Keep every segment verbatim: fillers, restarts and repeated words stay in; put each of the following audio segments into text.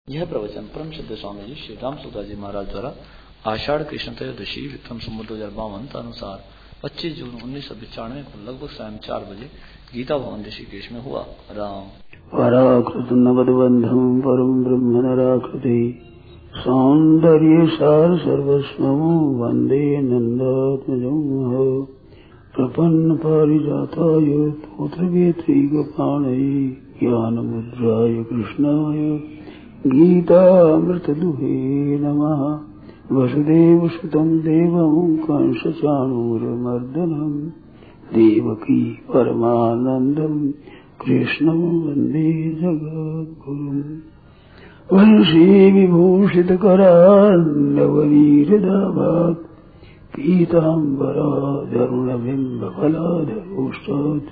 यह प्रवचन परम सिद्ध स्वामी जी श्री राम सुदास जी महाराज द्वारा आषाढ़ कृष्ण त्रयोदशी विक्रम संवत दो हजार बावन अनुसार पच्चीस जून उन्नीस सौ पिचानवे को लगभग सायं चार बजे गीता भवन ऋषिकेश में हुआ। राम पराकृत नवदबंधम परम ब्रह्म नराकृति सौंदर्य सार सर्वस्वं वंदे नंदात्मजं प्रपन्न पारिजाताय पुत्रवेत्रैकपाणये ज्ञानमुद्राय कृष्णाय गीतामृतदुहे नमः। वसुदेवसुतं देवं कंसचाणूरमर्दनं देवकी परमानन्दं कृष्णं वन्दे जगद्गुरुम्। वंशी विभूषितकरान्नवनीरदाभात् पीताम्बराधरुणबिम्बफलाधरोष्टात्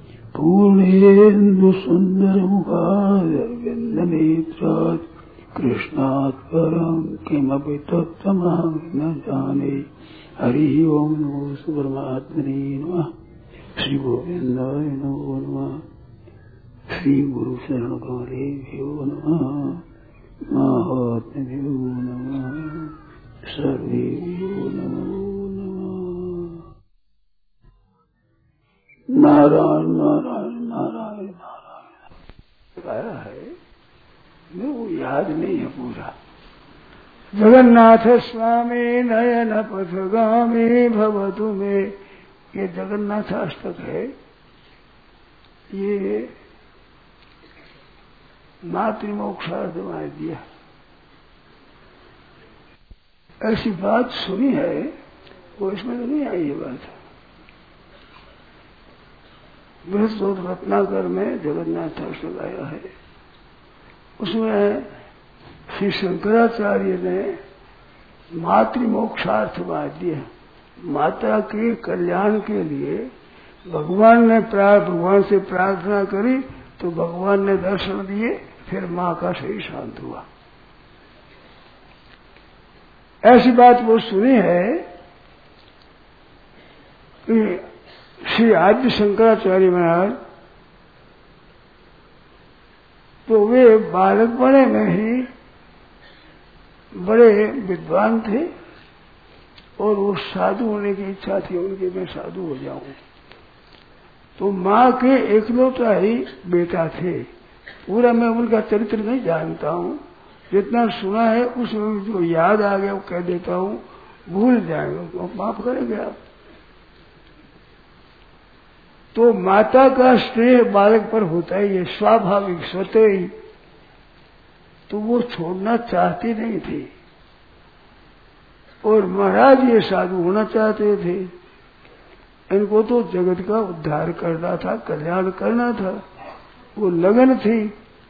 पूर्णेन्दुसुन्दरमुखादरविन्दनेत्रात् कृष्णात् परं किमपि तत्त्वमहं न जाने। हरि ओं नमो परमात्मने नमः। श्री गोविन्दाय नमो नमः। श्री गुरु शरण कमलेभ्यो नमः। महात्म्यो नमः। सर्वेभ्यो नमो नमः। नारायण नारायण नारायण नारायण आया है, मैं वो याद नहीं है पूरा। जगन्नाथ स्वामी नयन पथगामी भवतु में, ये जगन्नाथ अष्टक है। ये मातृमोक्षार्थ में दिया। ऐसी बात सुनी है, वो इसमें तो नहीं आई ये बात। बृहस्पति रत्नाकर में जगन्नाथ अष्टक आया है। उसमें श्री शंकराचार्य ने मातृमोक्षार्थ वाद्य, माता के कल्याण के लिए भगवान ने भगवान से प्रार्थना करी तो भगवान ने दर्शन दिए, फिर माँ का शरीर शांत हुआ। ऐसी बात वो सुनी है कि श्री आद्य शंकराचार्य महाराज तो वे बालक बड़े में ही बड़े विद्वान थे और वो साधु होने की इच्छा थी उनकी, मैं साधु हो जाऊं। तो माँ के एकलौता ही बेटा थे। पूरा मैं उनका चरित्र नहीं जानता हूँ, जितना सुना है उसमें जो याद आ गया वो कह देता हूँ, भूल जाएंगे तो माफ करेंगे आप। तो माता का स्नेह बालक पर होता ही है, स्वाभाविक स्वतः ही। तो वो छोड़ना चाहती नहीं थी और महाराज ये साधु होना चाहते थे। इनको तो जगत का उद्धार करना था, कल्याण करना था, वो लगन थी।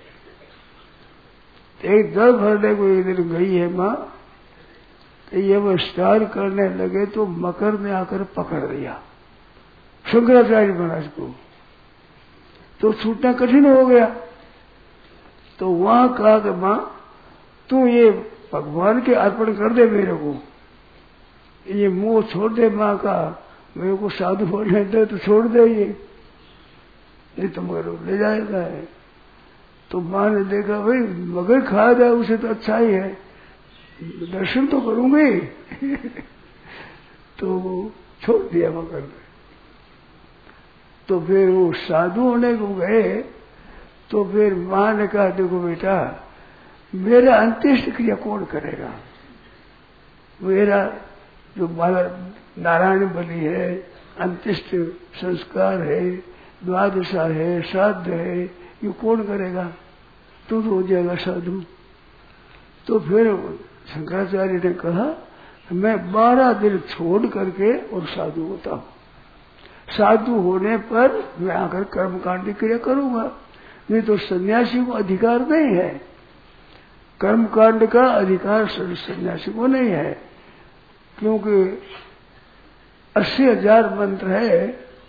एक जल भरने को एक दिन गई है माँ, ये वो स्टार करने लगे तो मकर ने आकर पकड़ लिया शंकराचार्य महाराज को, तो छूटना कठिन हो गया। तो वहां कहा कि माँ तू ये भगवान के अर्पण कर दे मेरे को, ये मुंह छोड़ दे। माँ का मेरे को साधु होने दे तो छोड़ दे, ये नहीं तो मगर ले जाएगा है। तो माँ ने देखा भाई मगर खा जाए उसे तो अच्छा ही है, दर्शन तो करूंगी तो वो छोड़ दिया मगर ने। तो फिर वो साधु होने को गए तो फिर माँ ने कहा देखो बेटा, मेरा अंत्येष्ट क्रिया कौन करेगा? मेरा जो नारायण बलि है, अंत्येष्ट संस्कार है, द्वादशा है, श्राद्ध है, ये कौन करेगा? तू तो हो जाएगा साधु। तो फिर शंकराचार्य ने कहा मैं बारह दिन छोड़ करके और साधु होता हूँ। साधु होने पर मैं आकर कर्मकांड की क्रिया करूंगा, नहीं तो सन्यासी को अधिकार नहीं है। कर्मकांड का अधिकार सन्यासी को नहीं है, क्योंकि अस्सी हजार मंत्र है,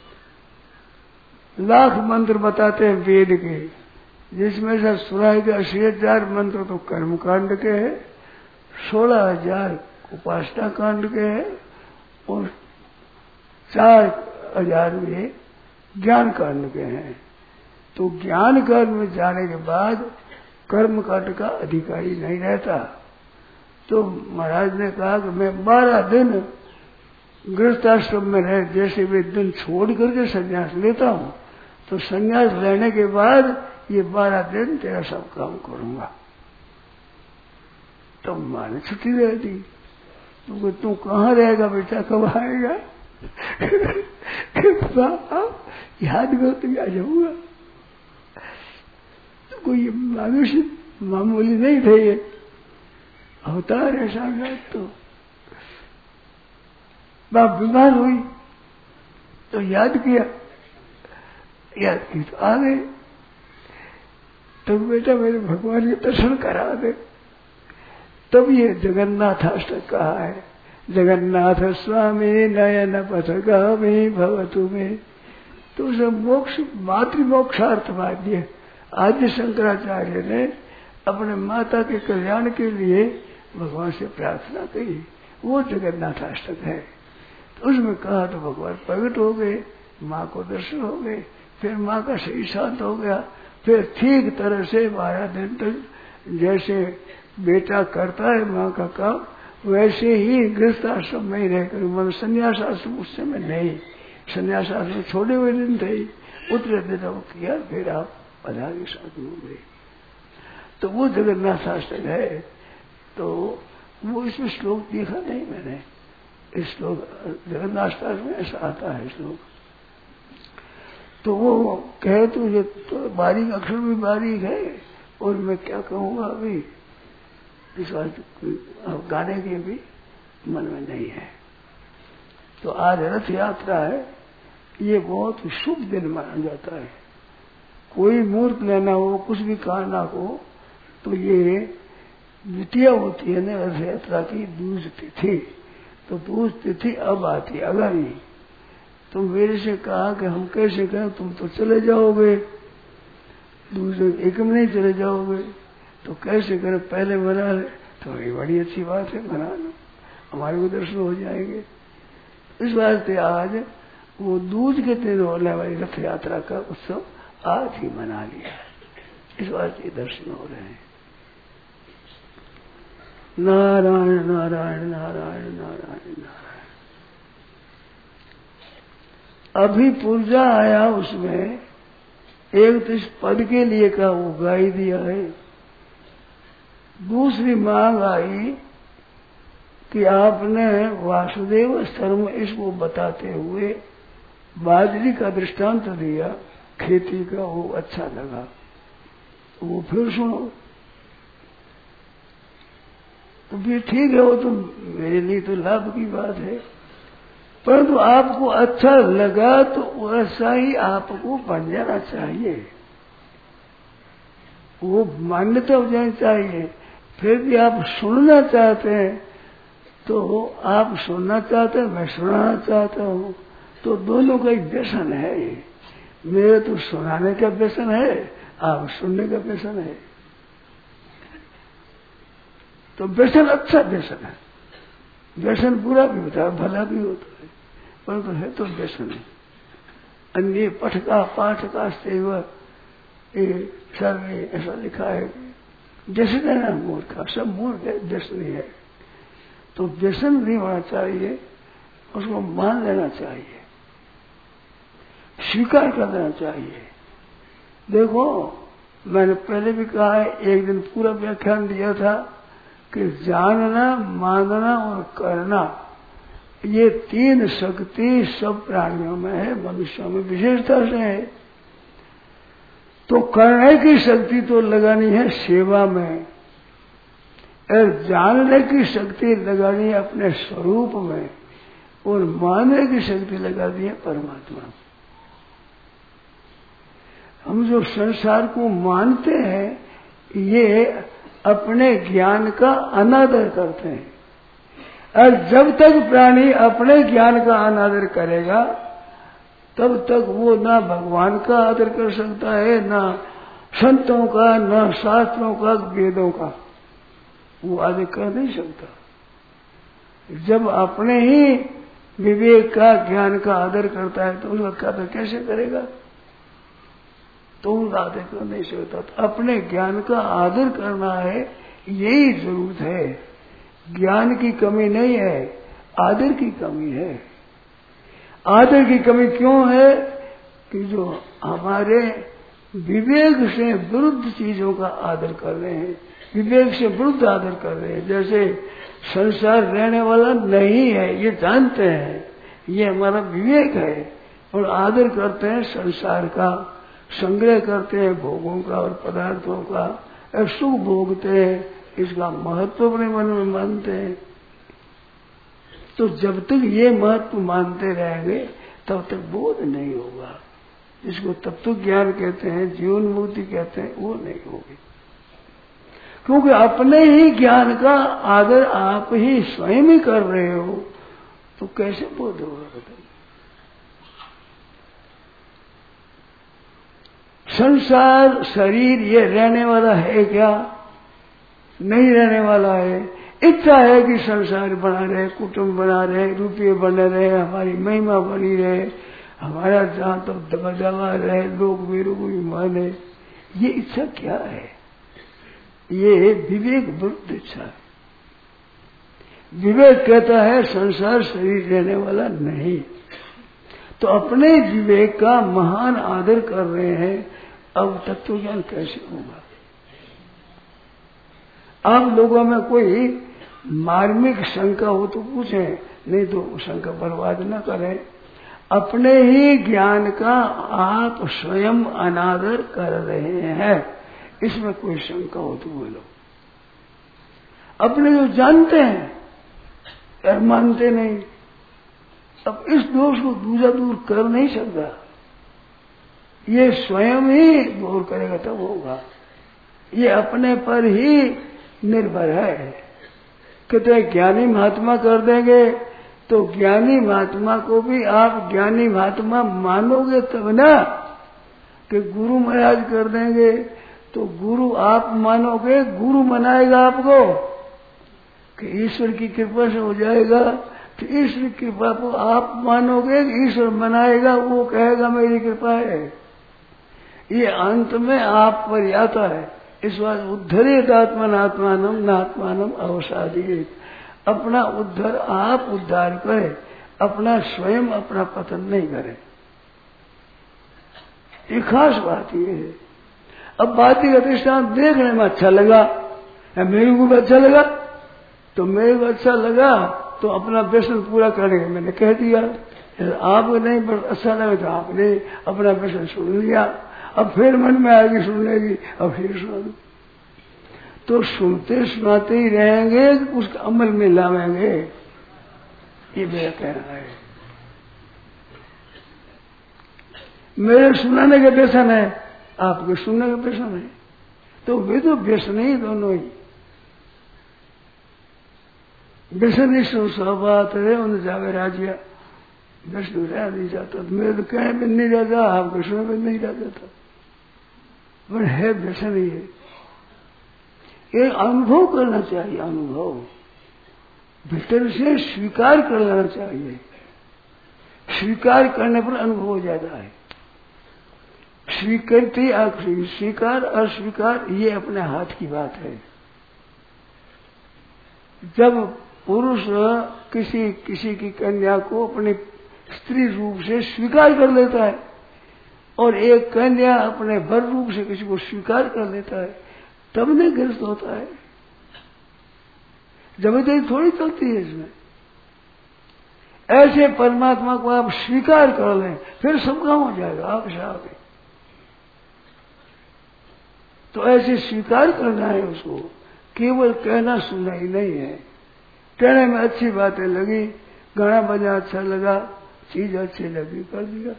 लाख मंत्र बताते हैं वेद के, जिसमें से सुनाई के अस्सी हजार मंत्र तो कर्मकांड के हैं, सोलह हजार उपासना कांड के हैं और चार हजार में ज्ञान कांड के हैं। तो ज्ञान कांड में जाने के बाद कर्म कांड का अधिकारी नहीं रहता। तो महाराज ने कहा कि मैं बारह दिन गृहस्थाश्रम में रह, जैसे वे दिन छोड़ करके संन्यास लेता हूँ, तो संन्यास लेने के बाद ये बारह दिन तेरा सब काम करूंगा। तो माँ ने छुट्टी दे दी। तो तू कहाँ रहेगा बेटा, कब आएगा? याद करो तो आ जाऊंगा। तो कोई मनुष्य मामूली नहीं थे, ये अवतार है साक्षात। तो बाप बीमार हुई तो याद किया, याद की तो आ गए। तो बेटा मेरे भगवान के दर्शन करा दे। तब ये जगन्नाथ अष्टक कहा है, जगन्नाथ स्वामी नयन पथगामी भवतु में। तो उसे मोक्ष मातृमोक्षार्थ मान्य आदि शंकराचार्य ने अपने माता के कल्याण के लिए भगवान से प्रार्थना की, वो जगन्नाथ अष्टक है। तो उसमें कहा तो भगवान प्रकट हो गए, माँ को दर्शन हो गए, फिर माँ का शरीर शांत हो गया। फिर ठीक तरह से बारह दिन तक जैसे बेटा करता है माँ का काम, वैसे ही गृहस्थ आश्रम में ही रहकर, मतलब संन्यास आश्रम उस समय नहीं, संन्यास आश्रम छोड़े हुए दिन थे, उतरे दिन वो किया, फिर आप पधारी साधु हो गए। तो वो जगन्नाथ शास्त्र है। तो वो इसमें श्लोक देखा नहीं मैंने, इस श्लोक जगन्नाथ शास्त्र में ऐसा आता है श्लोक। तो वो कहे तो ये तो बारीक अक्षर भी बारीक है, और मैं क्या कहूँगा अभी इस बात गाने के भी मन में नहीं है। तो आज रथ यात्रा है, ये बहुत शुभ दिन माना जाता है। कोई मुहूर्त लेना हो, कुछ भी करना हो, तो ये द्वितीय होती है ना रथ यात्रा की, दूज तिथि। तो दूज तिथि अब आती अगर ही। तो मेरे से कहा कि हम कैसे करें, तुम तो चले जाओगे, दूसरे एक में नहीं चले जाओगे, तो कैसे करें, पहले मना ले। तो ये बड़ी अच्छी बात है, मना लो, हमारे को दर्शन हो जाएंगे। इस वास्ते आज वो दूज के दिन होने वाली रथ यात्रा का उत्सव आज ही मना लिया, इस वास्ते दर्शन हो रहे हैं। नारायण नारायण नारायण नारायण नारायण। अभी पूर्जा आया, उसमें एक तो इस पद के लिए का वो गाई दिया है, दूसरी मांग आई कि आपने वासुदेव सर्व इसको बताते हुए बाजरी का दृष्टांत दिया, खेती का, वो अच्छा लगा, वो फिर सुनो। तो फिर ठीक है, वो तो मेरे लिए तो लाभ की बात है, परंतु तो आपको अच्छा लगा तो वैसा ही आपको बन जाना चाहिए, वो मान्यता हो जानी चाहिए। फिर भी आप सुनना चाहते हैं तो आप सुनना चाहते हैं, मैं सुनाना चाहता हूँ, तो दोनों का एक व्यसन है। मेरे तो सुनाने का व्यसन है, आप सुनने का व्यसन है। तो व्यसन अच्छा व्यसन है, व्यसन बुरा भी होता है, भला भी होता है, परंतु है तो व्यसन है। अन्य पठ का पाठ का सेवा सर ने ऐसा लिखा है, जैसे कहना मूर्खा, सब मूर्ख है, व्यसन है। तो व्यसन नहीं होना चाहिए, उसको मान लेना चाहिए, स्वीकार कर देना चाहिए। देखो मैंने पहले भी कहा है, एक दिन पूरा व्याख्यान दिया था कि जानना, मानना और करना, ये तीन शक्ति सब प्राणियों में है, मनुष्यों में विशेषता से है। तो करने की शक्ति तो लगानी है सेवा में, और जानने की शक्ति लगानी है अपने स्वरूप में, और मानने की शक्ति लगानी है परमात्मा में। हम जो संसार को मानते हैं, ये अपने ज्ञान का अनादर करते हैं, और जब तक प्राणी अपने ज्ञान का अनादर करेगा तब तक वो ना भगवान का आदर कर सकता है, ना संतों का, ना शास्त्रों का, वेदों का, वो आदर कर नहीं सकता। जब अपने ही विवेक का, ज्ञान का आदर करता है तो उसका आदर कैसे करेगा? तो उनका आदर कर नहीं सकता। तो अपने ज्ञान का आदर करना है, यही जरूरत है। ज्ञान की कमी नहीं है, आदर की कमी है। आदर की कमी क्यों है कि जो हमारे विवेक से विरुद्ध चीजों का आदर कर रहे हैं, विवेक से विरुद्ध आदर कर रहे हैं। जैसे संसार रहने वाला नहीं है, ये जानते हैं, ये हमारा विवेक है, और आदर करते हैं संसार का, संग्रह करते हैं भोगों का और पदार्थों का, और सुख भोगते हैं, इसका महत्व अपने मन में मानते हैं। तो जब तक ये महत्व मानते रहेंगे तब तक बोध नहीं होगा। जिसको तत्व ज्ञान कहते हैं, जीवन मुक्ति कहते हैं, वो नहीं होगी। क्योंकि अपने ही ज्ञान का आदर आप ही स्वयं ही कर रहे हो, तो कैसे बोध होगा बताइए। संसार शरीर ये रहने वाला है क्या? नहीं रहने वाला है। इच्छा है कि संसार बना रहे, कुटुंब बना रहे, रुपये बने रहे, हमारी महिमा बनी रहे, हमारा जहां तक तो दबा रहे, लोग मेरे को भी माने। ये इच्छा क्या है? ये विवेक विरुद्ध इच्छा है। विवेक कहता है संसार शरीर रहने वाला नहीं। तो अपने विवेक का महान आदर कर रहे हैं, अब तत्व ज्ञान कैसे होगा? आप लोगों में कोई मार्मिक शंका हो तो पूछें, नहीं तो शंका बर्बाद न करें। अपने ही ज्ञान का आप स्वयं अनादर कर रहे हैं, इसमें कोई शंका हो तो बोलो। अपने जो जानते हैं और मानते नहीं, अब इस दोष को दूसरा दूर कर नहीं सकता, ये स्वयं ही दूर करेगा तब होगा। ये अपने पर ही निर्भर है। कहते ज्ञानी महात्मा कर देंगे, तो ज्ञानी महात्मा को भी आप ज्ञानी महात्मा मानोगे तब ना। कि गुरु महाराज कर देंगे तो गुरु आप मानोगे, गुरु मनाएगा आपको कि ईश्वर की कृपा से हो जाएगा, तो ईश्वर की कृपा को आप मानोगे, ईश्वर मनाएगा, वो कहेगा मेरी कृपा है। ये अंत में आप पर आता है। इस बात उद्धरेत आत्मन आत्मानम नात्मानम अवसादित। अपना उद्धार आप उद्धार करें, अपना स्वयं अपना पतन नहीं करें। ये खास बात ये है। अब बाती का दृष्टांत देखने में अच्छा लगा, मेरे को भी अच्छा लगा, तो मेरे को अच्छा लगा तो अपना व्यसन पूरा करने का मैंने कह दिया। आपको नहीं पर अच्छा लगा तो आपने अपना व्यसन सुन लिया। अब फिर मन में आएगी सुनने की, अब फिर सुना दो। तो सुनते सुनाते ही रहेंगे, उसका अमल में लावेंगे, ये मेरा कहना है। मेरे सुनाने का व्यसन है, आपके सुनने का व्यसन है, तो वे तो व्यसन ही दोनों ही। व्यसन ही स्वभाव है, उन्हें जावे राजिया व्यसन रह नहीं जाता। मेरे तो कहने में नहीं रहता, आपके सुनने में नहीं रह जाता, पर है व्यसन ही है। ये अनुभव करना चाहिए, अनुभव भीतर से स्वीकार कर लेना चाहिए। स्वीकार करने पर अनुभव हो जाता है। स्वीकृति स्वीकार अस्वीकार ये अपने हाथ की बात है। जब पुरुष किसी किसी की कन्या को अपने स्त्री रूप से स्वीकार कर लेता है और एक कन्या अपने वर रूप से किसी को स्वीकार कर लेता है, तब नहीं ग्रस्त होता है। जबरदस्ती थोड़ी चलती है इसमें। ऐसे परमात्मा को आप स्वीकार कर लें, फिर सब काम हो जाएगा आप साहब। तो ऐसे स्वीकार करना है उसको, केवल कहना सुनना ही नहीं है। कहने में अच्छी बातें लगी, गाना बजा अच्छा लगा, चीज अच्छी लगी, कर दिया।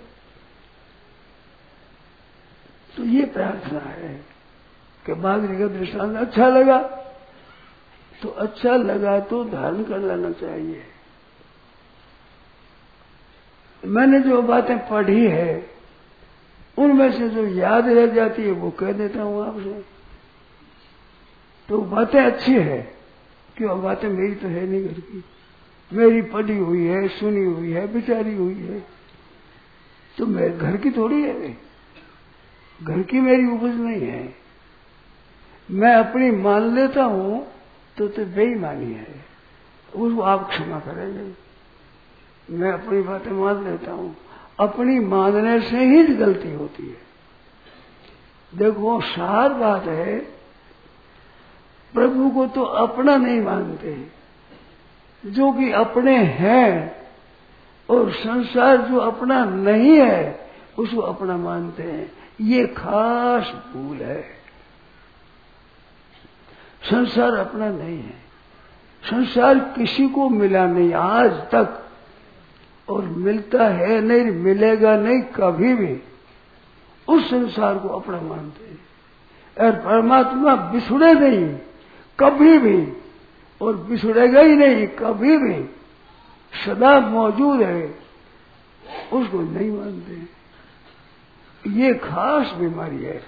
तो ये प्रार्थना है कि बागरी का दृष्टांत अच्छा लगा, तो अच्छा लगा तो धारण कर लेना चाहिए। मैंने जो बातें पढ़ी है उनमें से जो याद रह जाती है वो कह देता हूं आपसे। तो बातें अच्छी है, क्यों बातें मेरी तो है नहीं घर की, मेरी पढ़ी हुई है, सुनी हुई है, विचारी हुई है, तो मेरे घर की थोड़ी है वे। घर की मेरी उपज नहीं है। मैं अपनी मान लेता हूं तो तो बेईमानी है, उसको आप क्षमा करेंगे। मैं अपनी बातें मान लेता हूं, अपनी मानने से ही गलती होती है। देखो सार बात है, प्रभु को तो अपना नहीं मानते, जो कि अपने हैं, और संसार जो अपना नहीं है उसको अपना मानते हैं। ये खास भूल है। संसार अपना नहीं है, संसार किसी को मिला नहीं आज तक, और मिलता है नहीं, मिलेगा नहीं कभी भी। उस संसार को अपना मानते हैं। और परमात्मा बिछुड़े नहीं कभी भी, और बिछुड़ेगा ही नहीं कभी भी, सदा मौजूद है, उसको नहीं मानते। ये खास बीमारी है।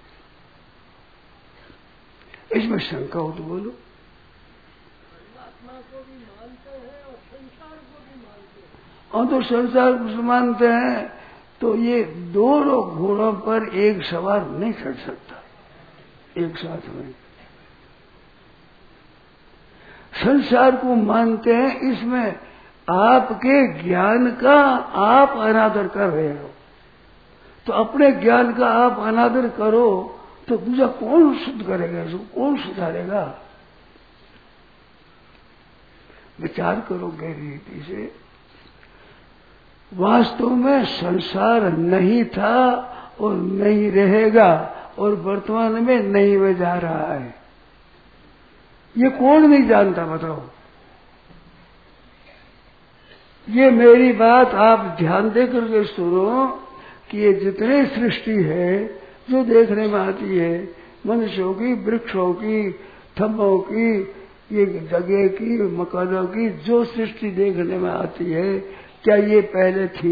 इसमें शंका हो तो बोलो। परमात्मा को भी मानते हैं और संसार को भी मानते हैं। और तो संसार को मानते हैं तो ये दोनों घोड़ों पर एक सवार नहीं चढ़ सकता एक साथ में। संसार को मानते हैं, इसमें आपके ज्ञान का आप अनादर कर रहे हो, तो अपने ज्ञान का आप अनादर करो तो दूसरा कौन शुद्ध करेगा, इसको कौन सुधारेगा? विचार करो गहरी रीति से। वास्तव में संसार नहीं था और नहीं रहेगा, और वर्तमान में नहीं में जा रहा है। ये कौन नहीं जानता बताओ? ये मेरी बात आप ध्यान दे करके सुनो कि ये जितने सृष्टि है जो देखने में आती है, मनुष्यों की, वृक्षों की, थम्बों की, ये जगह की, मकानों की, जो सृष्टि देखने में आती है, क्या ये पहले थी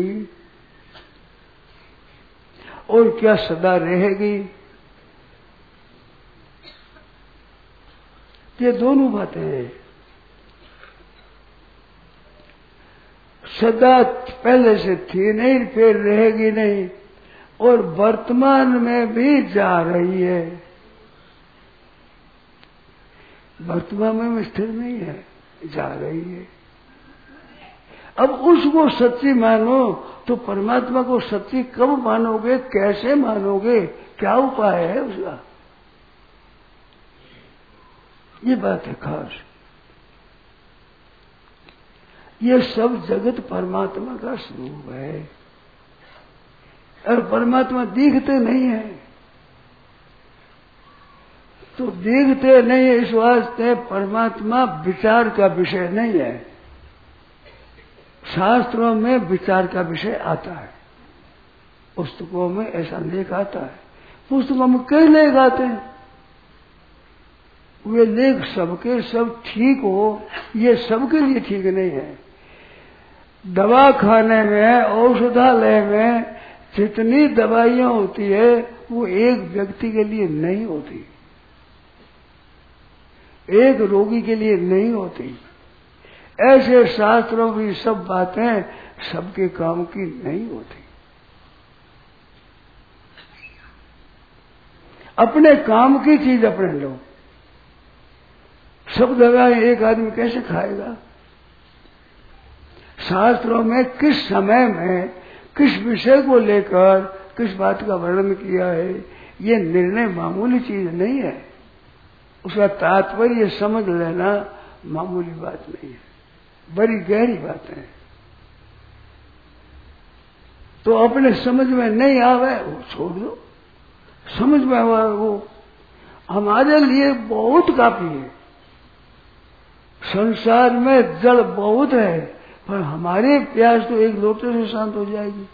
और क्या सदा रहेगी? ये दोनों बातें हैं। सदा पहले से थी नहीं, फिर रहेगी नहीं, और वर्तमान में भी जा रही है। वर्तमान में स्थिर नहीं है, जा रही है। अब उसको सच्ची मानो तो परमात्मा को सच्ची कब मानोगे, कैसे मानोगे, क्या उपाय है उसका? ये बात है खास। ये सब जगत परमात्मा का स्वरूप है, और परमात्मा दिखते नहीं है, तो दिखते नहीं है, इस वास्ते परमात्मा विचार का विषय नहीं है। शास्त्रों में विचार का विषय आता है, पुस्तकों में ऐसा लेख आता है। पुस्तकों में कई लेख आते हैं, वे लेख सबके सब ठीक हो, ये सबके लिए ठीक नहीं है। दवा खाने में, औषधालय में जितनी दवाइयां होती है वो एक व्यक्ति के लिए नहीं होती, एक रोगी के लिए नहीं होती। ऐसे शास्त्रों की सब बातें सबके काम की नहीं होती। अपने काम की चीज अपने लो। सब दवाएं एक आदमी कैसे खाएगा? शास्त्रों में किस समय में किस विषय को लेकर किस बात का वर्णन किया है, ये निर्णय मामूली चीज नहीं है। उसका तात्पर्य समझ लेना मामूली बात नहीं है, बड़ी गहरी बात है। तो अपने समझ में नहीं आवे वो छोड़ दो, समझ में आवा वो हमारे लिए बहुत काफी है। संसार में जल बहुत है, पर हमारी प्यास तो एक लोटे से शांत हो जाएगी।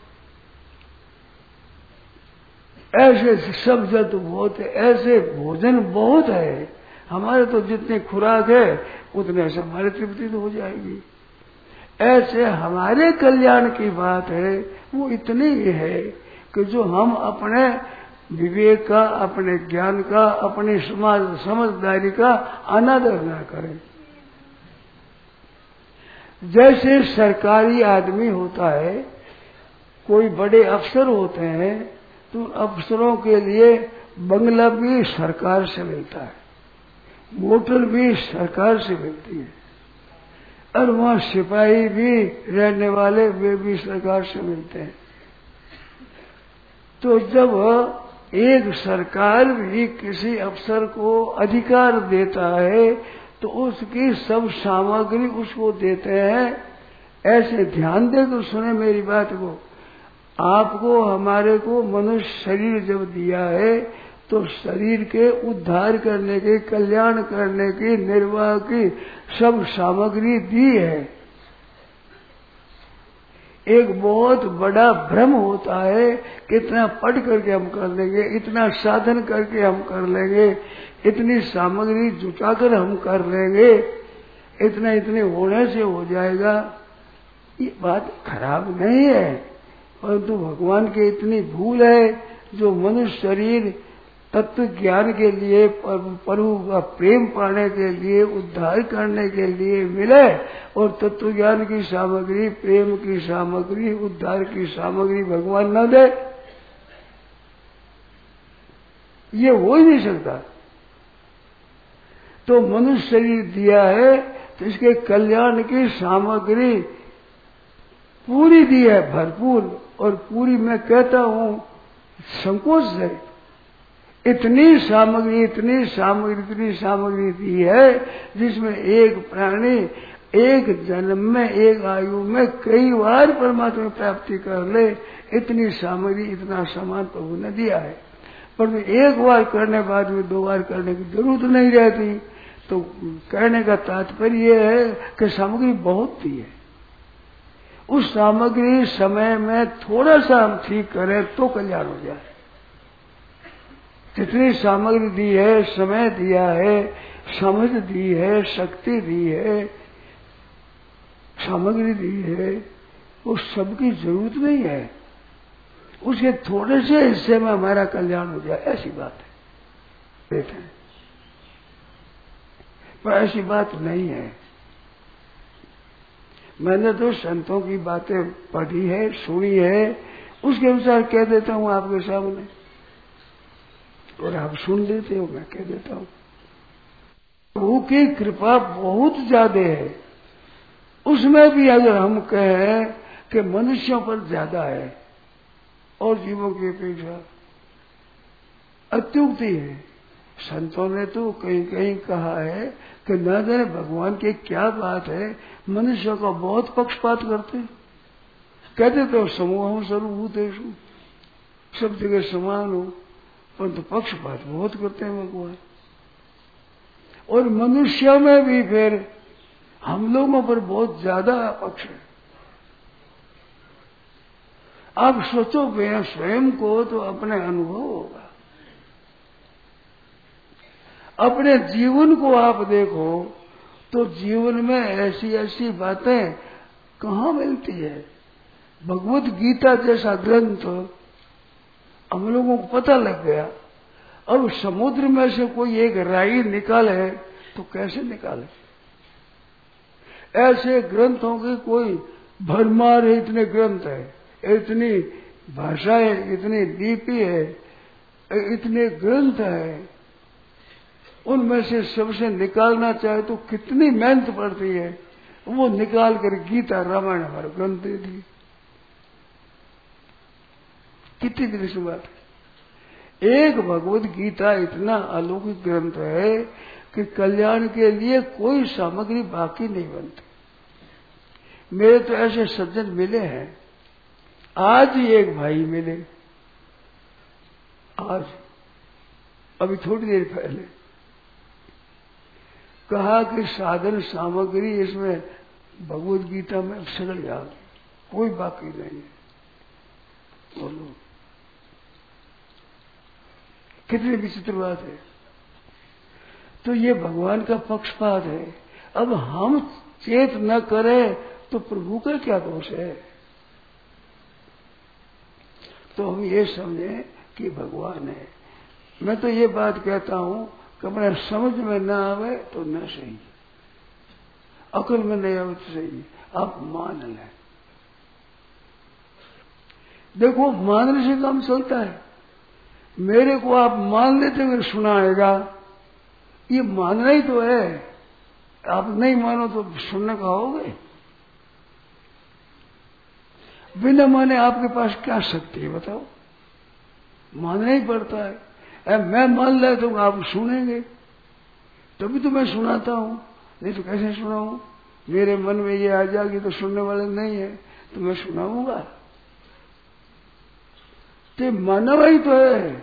ऐसे सब जल तो बहुत है, ऐसे भोजन बहुत है, हमारे तो जितनी खुराक है उतने से हमारी तृप्ति तो हो जाएगी। ऐसे हमारे कल्याण की बात है वो इतनी ही है कि जो हम अपने विवेक का, अपने ज्ञान का, अपनी समाज समझदारी का अनादर न करें। जैसे सरकारी आदमी होता है, कोई बड़े अफसर होते हैं, तो अफसरों के लिए बंगला भी सरकार से मिलता है, मोटर भी सरकार से मिलती है, और वहां सिपाही भी रहने वाले वे भी सरकार से मिलते हैं। तो जब एक सरकार भी किसी अफसर को अधिकार देता है तो उसकी सब सामग्री उसको देते हैं। ऐसे ध्यान दे तो सुने मेरी बात को। आपको हमारे को मनुष्य शरीर जब दिया है तो शरीर के उद्धार करने के, कल्याण करने की, निर्वाह की सब सामग्री दी है। एक बहुत बड़ा भ्रम होता है कि इतना पढ़ करके हम कर लेंगे, इतना साधन करके हम कर लेंगे, इतनी सामग्री जुटाकर हम कर लेंगे, इतना इतने होने से हो जाएगा। ये बात खराब नहीं है, परंतु भगवान की इतनी भूल है जो मनुष्य शरीर तत्व ज्ञान के लिए, प्रभु का प्रेम पाने के लिए, उद्धार करने के लिए मिले, और तत्व ज्ञान की सामग्री, प्रेम की सामग्री, उद्धार की सामग्री भगवान न दे, ये हो ही नहीं सकता। तो मनुष्य शरीर दिया है तो इसके कल्याण की सामग्री पूरी दी है, भरपूर, और पूरी मैं कहता हूं संकोच से। इतनी सामग्री इतनी सामग्री इतनी सामग्री दी है जिसमें एक प्राणी एक जन्म में, एक आयु में कई बार परमात्मा प्राप्ति कर ले, इतनी सामग्री, इतना सामान प्रभु ने दिया है। पर एक बार करने बाद में दो बार करने की जरूरत नहीं रहती। तो कहने का तात्पर्य यह है कि सामग्री बहुत दी है। उस सामग्री समय में थोड़ा सा हम ठीक करें तो कल्याण हो जाए। जितनी सामग्री दी है, समय दिया है, समझ दी है, शक्ति दी है, सामग्री दी है, वो सबकी जरूरत नहीं है। उसके थोड़े से हिस्से में हमारा कल्याण हो जाए, ऐसी बात है। देते हैं पर ऐसी बात नहीं है। मैंने तो संतों की बातें पढ़ी है, सुनी है, उसके अनुसार कह देता हूं आपके सामने, और आप सुन लेते हो, मैं कह देता हूं। प्रभु की कृपा बहुत ज्यादा है। उसमें भी अगर हम कहें कि मनुष्यों पर ज्यादा है और जीवों की अपेक्षा, अत्युक्ति है। संतों ने तो कहीं कहीं कहा है कि न जाने भगवान की क्या बात है, मनुष्यों का बहुत पक्षपात करते, कहते तो समूह सर्वभूतेषु, सब जगह समान हो, परंतु पक्षपात बहुत करते हैं भगवान। और मनुष्यों में भी फिर हम लोगों पर बहुत ज्यादा पक्ष है। आप सोचो बेहद स्वयं को तो अपने अनुभव होगा। अपने जीवन को आप देखो तो जीवन में ऐसी ऐसी बातें कहाँ मिलती है। भगवत गीता जैसा ग्रंथ हम लोगों को पता लग गया। अब समुद्र में से कोई एक राई निकाले तो कैसे निकाले? ऐसे ग्रंथों की कोई भरमार है, इतने ग्रंथ है, इतनी भाषाएं, इतनी लिपि है, इतने ग्रंथ है, उनमें से सबसे निकालना चाहे तो कितनी मेहनत पड़ती है। वो निकाल कर गीता रामायण हमारे ग्रंथ दे दी। कितनी दिलचस्प बात है। एक भगवत गीता इतना अलौकिक ग्रंथ है कि कल्याण के लिए कोई सामग्री बाकी नहीं बनती। मेरे तो ऐसे सज्जन मिले हैं, आज ही एक भाई मिले, आज अभी थोड़ी देर पहले, कहा कि साधन सामग्री इसमें भगवत गीता में सगड़ जा, कोई बाकी नहीं है। बोलो कितनी विचित्र बात है। तो ये भगवान का पक्षपात है। अब हम चेत न करें तो प्रभु का क्या दोष है? तो हम ये समझें कि भगवान है। मैं तो ये बात कहता हूं कि अपने समझ में न आवे तो न सही, अकल में नहीं आवे तो सही, आप मान लें। देखो मानने से काम चलता है। मेरे को आप मान लेते हुए सुनाएगा, ये मानना ही तो है। आप नहीं मानो तो सुनने का होगे। बिना माने आपके पास क्या शक्ति है बताओ? मानना ही पड़ता है। अब मैं मान लेता हूं आप सुनेंगे तभी तो मैं सुनाता हूं, नहीं तो कैसे सुनाऊं? मेरे मन में ये आ जाएगी तो सुनने वाले नहीं है तो मैं सुनाऊंगा? तो मानव ही तो है।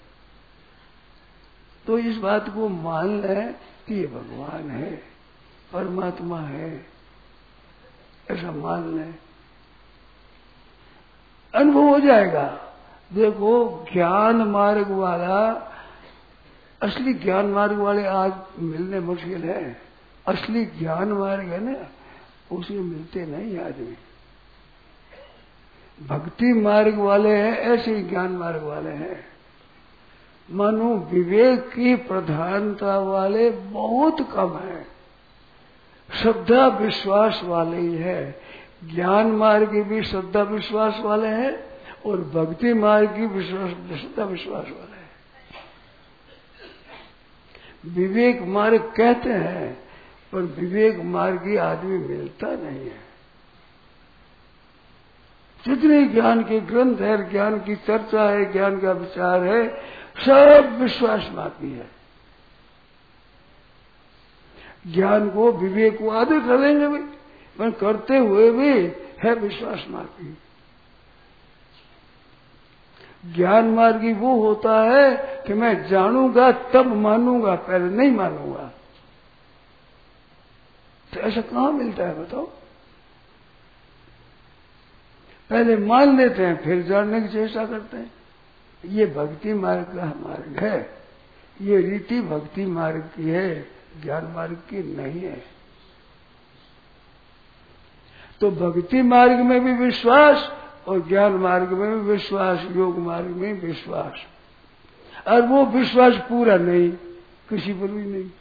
तो इस बात को मान लें कि ये भगवान है, परमात्मा है, ऐसा मान लें, अनुभव हो जाएगा। देखो ज्ञान मार्ग वाला, असली ज्ञान मार्ग वाले आज मिलने मुश्किल है। असली ज्ञान मार्ग है ना, उसे मिलते नहीं आदमी। भक्ति मार्ग वाले हैं, ऐसे ही ज्ञान मार्ग वाले हैं। मानो विवेक की प्रधानता वाले बहुत कम है, श्रद्धा विश्वास वाले ही है। ज्ञान मार्ग की भी श्रद्धा विश्वास वाले हैं और भक्ति मार्ग की विश्वास श्रद्धा विश्वास वाले हैं। विवेक मार्ग कहते हैं पर विवेक मार्गी आदमी मिलता नहीं है। जितने ज्ञान के ग्रंथ है, ज्ञान की चर्चा है, ज्ञान का विचार है, सब विश्वास मार्गी है। ज्ञान को विवेक को आदर कर लेंगे भी, पर करते हुए भी है विश्वास मार्गी। ज्ञान मार्गी वो होता है कि मैं जानूंगा तब मानूंगा, पहले नहीं मानूंगा। तो ऐसा कहां मिलता है बताओ? पहले मान लेते हैं फिर जानने की चेष्टा करते हैं। ये भक्ति मार्ग का मार्ग है, ये रीति भक्ति मार्ग की है, ज्ञान मार्ग की नहीं है। तो भक्ति मार्ग में भी विश्वास और ज्ञान मार्ग में भी विश्वास, योग मार्ग में विश्वास, और वो विश्वास पूरा नहीं, किसी पर भी नहीं।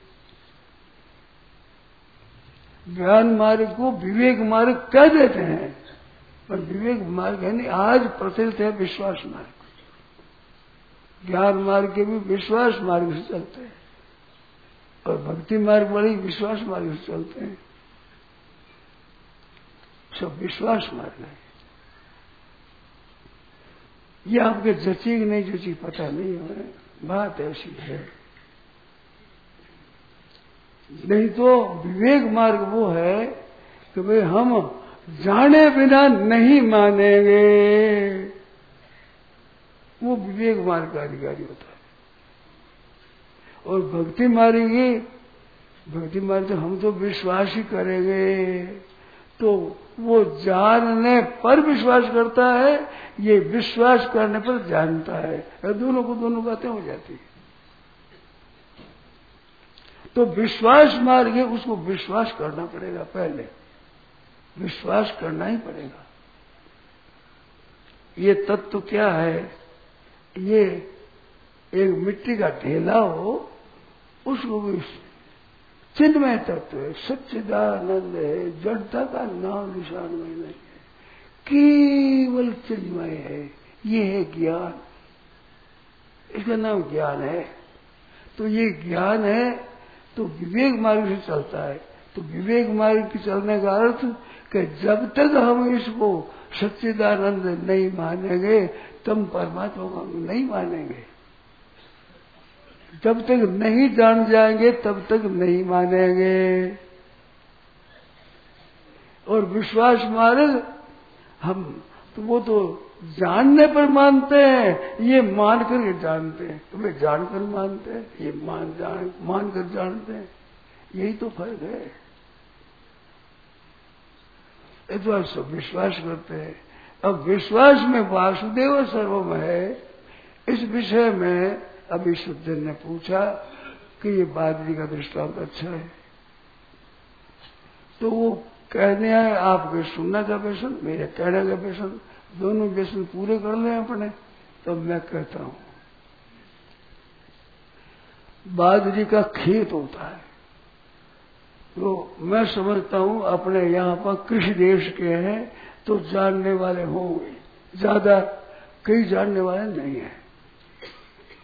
ज्ञान मार्ग को विवेक मार्ग कह देते हैं, पर विवेक मार्ग है नहीं। आज प्रचलित है विश्वास मार्ग। ज्ञान मार्ग के भी विश्वास मार्ग से चलते हैं और भक्ति मार्ग वाले विश्वास मार्ग से चलते हैं। सब विश्वास मार्ग है। ये आपके जची कि नहीं जची पता नहीं है, बात ऐसी है। नहीं तो विवेक मार्ग वो है कि भाई हम जाने बिना नहीं मानेंगे, वो विवेक मार्ग का अधिकारी होता है। और भक्ति मार्ग की भक्ति मार्ग तो हम तो विश्वास ही करेंगे, तो वो जानने पर विश्वास करता है, ये विश्वास करने पर जानता है, दोनों को दोनों बातें हो जाती है। तो विश्वास मार्ग है, उसको विश्वास करना पड़ेगा, पहले विश्वास करना ही पड़ेगा। ये तत्व क्या है? ये एक मिट्टी का ढेला हो, उसको भी चिन्मय तत्व है, सच्चिदानंद है, जड़ता का नाम निशान में नहीं है, केवल चिन्मय है। ये है ज्ञान, इसका नाम ज्ञान है। तो ये ज्ञान है तो विवेक मार्ग से चलता है। तो विवेक मार्ग के चलने का अर्थ कि जब तक हम इसको सच्चिदानंद नहीं मानेंगे तब परमात्मा को हम नहीं मानेंगे। जब तक नहीं जान जाएंगे तब तक नहीं मानेंगे। और विश्वास मार्ग हम तो वो तो जानने पर मानते हैं, ये मान कर जानते हैं। तुम्हें जानकर मानते हैं, ये मान जान मान कर जानते हैं। यही तो फर्क है। इस बार सब विश्वास करते हैं। अब विश्वास में वासुदेव सर्वम है, इस विषय में अभी शुद्धन ने पूछा कि ये बादरी का दृष्टांत अच्छा है, तो वो कहने आए आपके सुनने का व्यसन, मेरे कहने का व्यसन, दोनों व्यसन पूरे कर लें अपने। तो मैं कहता हूं बादरी का खेत होता है, तो मैं समझता हूं अपने यहाँ पर कृषि देश के हैं तो जानने वाले होंगे, ज्यादा कई जानने वाले नहीं है।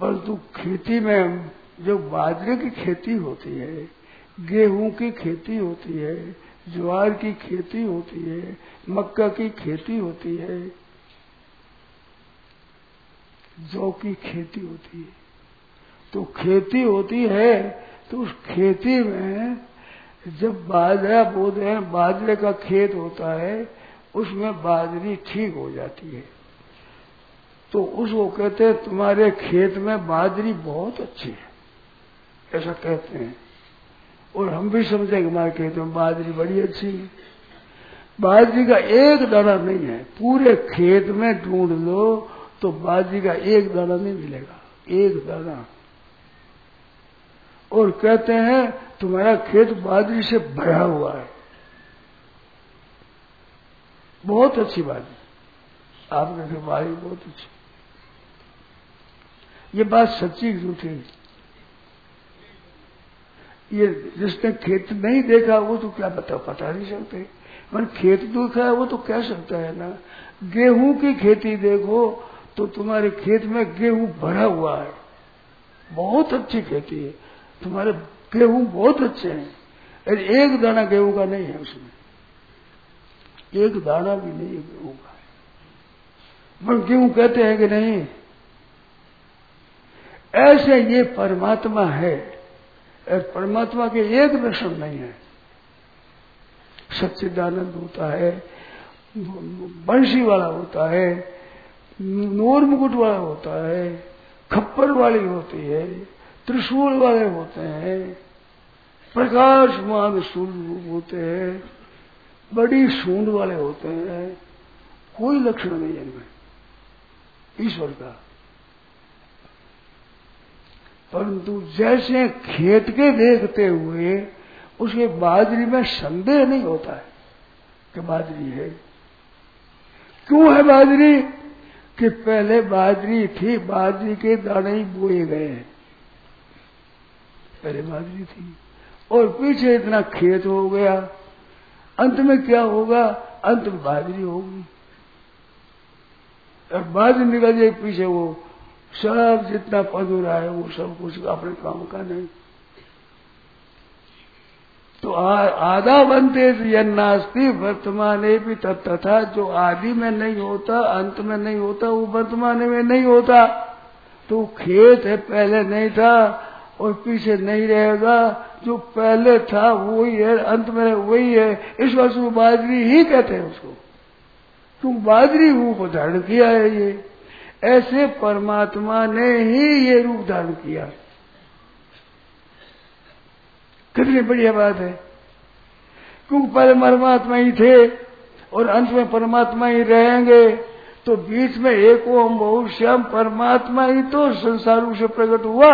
परंतु खेती में जो बाजरे की खेती होती है, गेहूं की खेती होती है, ज्वार की खेती होती है, मक्का की खेती होती है, जौ की खेती होती है, तो खेती होती है तो उस खेती में जब बाजरा बोते हैं, बाजरे का खेत होता है, उसमें बाजरी ठीक हो जाती है, तो उसको कहते हैं तुम्हारे खेत में बाजरी बहुत अच्छी है, ऐसा कहते हैं। और हम भी समझे कि हमारे खेत में बाजरी बड़ी अच्छी है। बाजरी का एक दाना नहीं है, पूरे खेत में ढूंढ लो तो बाजरी का एक दाना नहीं मिलेगा, एक दाना। और कहते हैं तुम्हारा खेत बाजरी से भरा हुआ है, बहुत अच्छी बाजरी, आपके घर बाजरी बहुत अच्छी। ये बात सच्ची झूठी, ये जिसने खेत नहीं देखा वो तो क्या बता पता नहीं सकते, पर खेत देखा है वो तो कह सकता है ना। गेहूं की खेती देखो तो तुम्हारे खेत में गेहूं भरा हुआ है, बहुत अच्छी खेती है, तुम्हारे गेहूं बहुत अच्छे हैं, और एक दाना गेहूं का नहीं है उसमें, एक दाना भी नहीं है गेहूं का। पर गेहूं कहते हैं कि नहीं, ऐसे ये परमात्मा है, और परमात्मा के एक दर्शन नहीं है। सच्चिदानंद होता है, बंशी वाला होता है, नूर मुकुट वाला होता है, खप्पर वाली होती है, त्रिशूल वाले होते हैं, प्रकाशमान सूर्य होते हैं, बड़ी सूंड वाले होते हैं, कोई लक्षण नहीं है इनमें ईश्वर का। परंतु जैसे खेत के देखते हुए उसके बाजरी में संदेह नहीं होता है कि बाजरी है। क्यों है बाजरी? कि पहले बाजरी थी, बाजरी के दाने ही बोए गए हैं, पहले बाजरी थी, और पीछे इतना खेत हो गया, अंत में क्या होगा? अंत में बाजरी होगी, और बाजरी निकल जाए पीछे, वो सब जितना पद हो रहा है वो सब कुछ अपने काम का नहीं। तो आधा बनते यन्नास्ति वर्तमाने भी तथा, जो आदि में नहीं होता, अंत में नहीं होता, वो वर्तमान में नहीं होता। तो खेत है, पहले नहीं था और पीछे नहीं रहेगा, जो पहले था वही है, अंत में वही है। इस वक्त वो बाजरी ही कहते हैं उसको, तुम बाजरी रूप धारण किया है। ये ऐसे परमात्मा ने ही ये रूप धारण किया, कितनी बढ़िया बात है। क्योंकि पहले परमात्मा ही थे और अंत में परमात्मा ही रहेंगे, तो बीच में एक ओम बहुश्याम परमात्मा ही तो संसार रूप से प्रकट हुआ।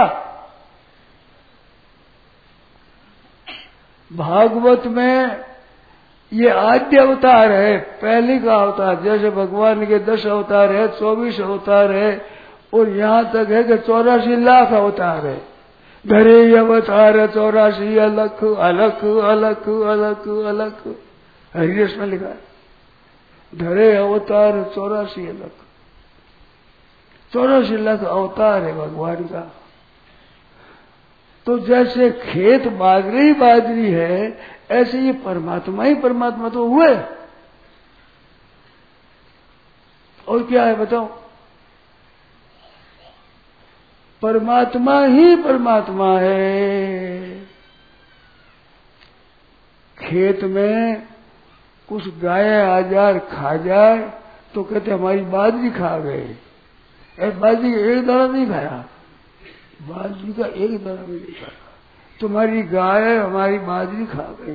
भागवत में ये आद्य अवतार है, पहले का अवतार। जैसे भगवान के दस अवतार है, चौबीस अवतार है, और यहां तक है कि चौरासी लाख अवतार है। धरे अवतार चौरासी अलख अलख अलख अलख अलख, हरियस में लिखा है, धरे अवतार चौरासी अलख, चौरासी लाख अवतार है भगवान का। तो जैसे खेत बाजरी बाजरी है, ऐसे ये परमात्मा ही परमात्मा तो हुए, और क्या है बताओ? परमात्मा ही परमात्मा है। खेत में कुछ गाय आ जाए खा जाए तो कहते हमारी बाजरी खा गए, ऐसे बाजरी का एक दाना नहीं खाया, बाजरी का एक दाना भी नहीं खाया, तुम्हारी गाय हमारी बाजरी खा गई।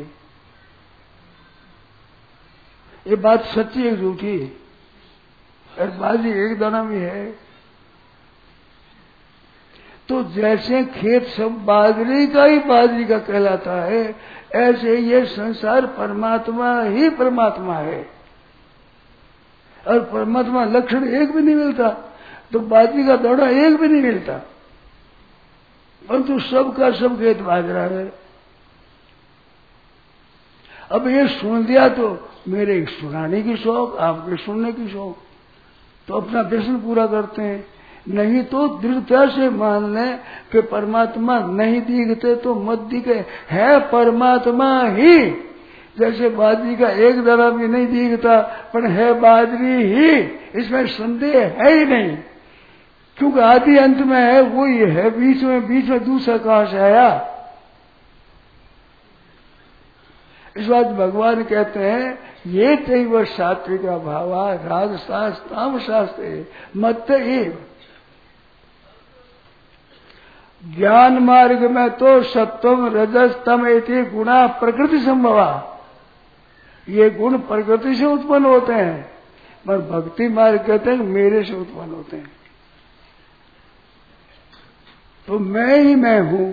ये बात सच्ची है झूठी? और बाजरी एक दाना भी है। तो जैसे खेत सब बाजरी का ही बाजरी का कहलाता है, ऐसे ये संसार परमात्मा ही परमात्मा है, और परमात्मा लक्षण एक भी नहीं मिलता, तो बाजरी का दाना एक भी नहीं मिलता, परंतु सबका सब खेत बाजरा है। अब ये सुन दिया तो मेरे सुनाने की शौक, आपके सुनने की शौक, तो अपना दर्शन पूरा करते हैं। नहीं तो दृढ़ता से मान ले कि परमात्मा नहीं दिखते तो मत दिखे, है परमात्मा ही। जैसे बादरी का एक दाना भी नहीं दिखता पर है बादरी ही, इसमें संदेह है ही नहीं, क्योंकि आदि अंत में है वही है, बीच में बीच में दूसरा कहां से आया। इस बात भगवान कहते हैं ये तैव सात्विक भावा राजशास तामशास्त्र मत एव। ज्ञान मार्ग में तो सत्वम रजस तम इति गुणा प्रकृति संभवा, ये गुण प्रकृति से उत्पन्न होते हैं, पर भक्ति मार्ग कहते हैं मेरे से उत्पन्न होते हैं। तो मैं ही मैं हूं,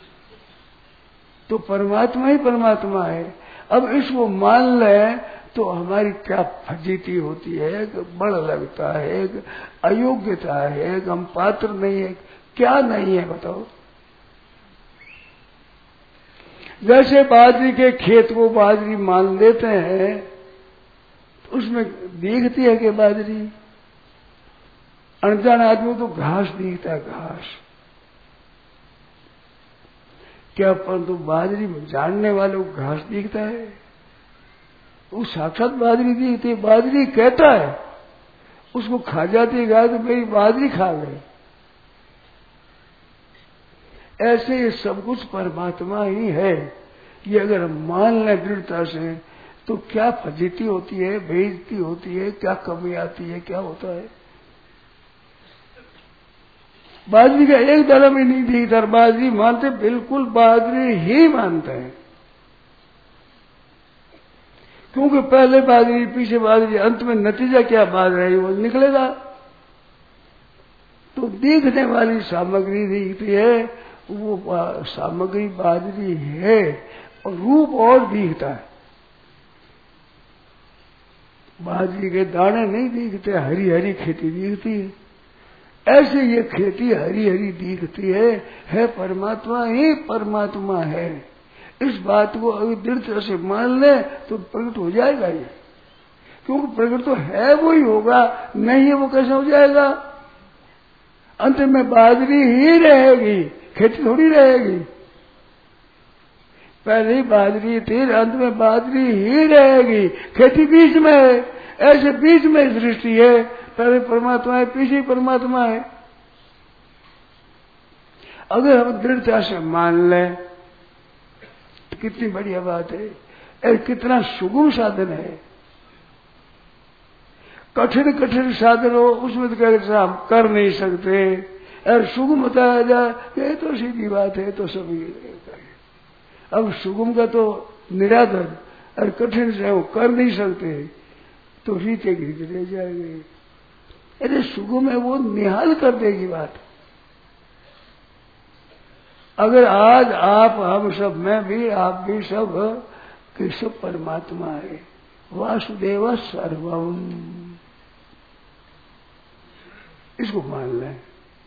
तो परमात्मा ही परमात्मा है। अब इसको मान ले तो हमारी क्या फजीती होती है, बड़ लगता है, अयोग्यता है, हम पात्र नहीं है, क्या नहीं है बताओ। जैसे बाजरी के खेत को बाजरी मान लेते हैं तो उसमें दिखती है कि बाजरी, अनजान आदमी तो घास दिखता है, घास। क्या परंतु बाजरी जानने वाले को घास दिखता है? वो साक्षात बाजरी दिखती है, बाजरी कहता है, उसको खा जाती है गाय तो मेरी बाजरी खा गई। ऐसे ये सब कुछ परमात्मा ही है, ये अगर हम मान लें दृढ़ता से तो क्या फजीती होती है, बेइज्जती होती है, क्या कमी आती है, क्या होता है। बाजरी का एक दाना भी नहीं दिखता, बाजरी मानते बिल्कुल बाजरी ही मानते हैं, क्योंकि पहले बाजरी पीछे बाजरी, अंत में नतीजा क्या बात रही वो निकलेगा। तो दिखने वाली सामग्री दिखती है, वो सामग्री बाजरी है और रूप और दिखता है। बाजरी के दाने नहीं दिखते, हरी हरी खेती दिखती है। ऐसे ये खेती हरी हरी दिखती है, है परमात्मा ही परमात्मा है। इस बात को अगर दृढ़ता से मान ले तो प्रकट हो जाएगा ये, क्योंकि प्रकट तो है वो ही होगा, नहीं है वो कैसे हो जाएगा। अंत में बाजरी ही रहेगी, खेती थोड़ी रहेगी। पहले ही बाजरी थी, अंत में बाजरी ही रहेगी, खेती बीच में है। ऐसे बीच में सृष्टि है, पहले परमात्मा है, पीछे परमात्मा है। अगर हम दृढ़ता से मान लें तो कितनी बढ़िया बात है, और कितना सुगम साधन है। कठिन कठिन साधन हो उसमें तो कहते हम कर नहीं सकते, और सुगम बताया जाए ये तो सीधी बात है, तो सभी। अब सुगम का तो निरादर, और कठिन से वो कर नहीं सकते तो रीते रीते रह जाएंगे। अरे सुगम है वो निहाल कर देगी बात। अगर आज आप हम सब, मैं भी आप भी सब कि सब परमात्मा है, वासुदेव सर्वम, इसको मान लें